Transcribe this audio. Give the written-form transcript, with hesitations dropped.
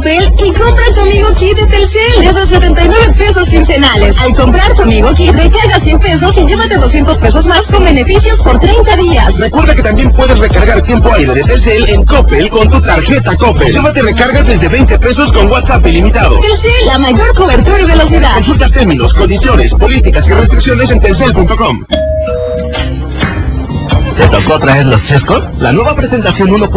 Coppel y compra tu Amigo Kit de Telcel de 279 pesos quincenales. Al comprar tu Amigo Kit, recarga 100 pesos y llévate 200 pesos más con beneficios por 30 días. Recuerda que también puedes recargar tiempo aire de Telcel en Coppel con tu tarjeta Coppel. Llévate recargas desde 20 pesos con WhatsApp ilimitado. Telcel, la mayor cobertura y velocidad. Consulta términos, condiciones, políticas y restricciones en telcel.com. ¿Te tocó traer los chescos? La nueva presentación 1.0